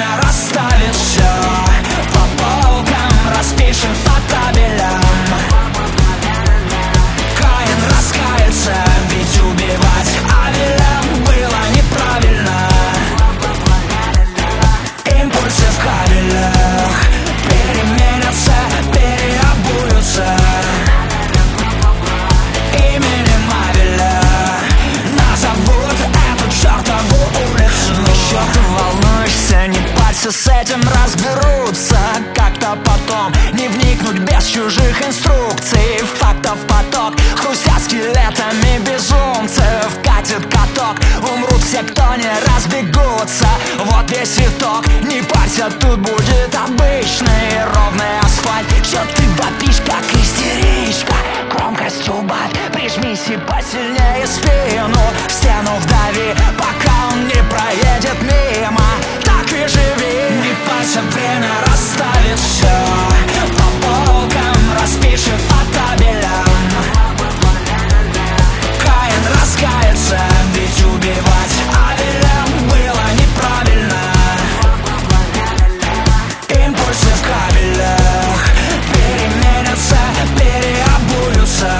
время расставит все по полкам, распишет по табелям. Каин раскается, ведь убивать Авеля было неправильно. Импульсы в кабелях переменятся, переобуются. Именем Авеля назовут эту чертову улицу. Еще ты волнуешься, не парься, с этим разберутся как-то потом. Не вникнуть без чужих инструкций в фактопоток, хрустят скелетами безумцев. Катит каток, умрут все, кто не разбегутся. Вот весь итог, не парься, тут будет обычный ровный асфальт. Чё ты вопишь, как истеричка? Громкость убавь, прижмись и посильнее спину в стену вдави, пока он не проедет мимо. Так и живи. Не парься, время расставит все по полкам, распишет по табелям. Каин раскается, ведь убивать Авеля было неправильно. Импульсы в кабелях переменятся, переобуются.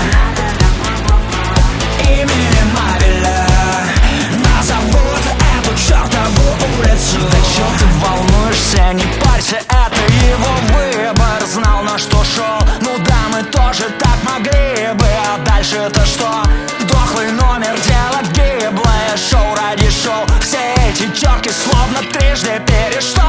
Именем Авеля назовут эту чертову улицу. Да чё ты волнуешься, не парься, это его выбор. Знал, на что шел, ну да, мы тоже так могли бы. А дальше-то что? Дохлый номер, дело гиблое. Шоу ради шоу, все эти терки словно трижды перешло.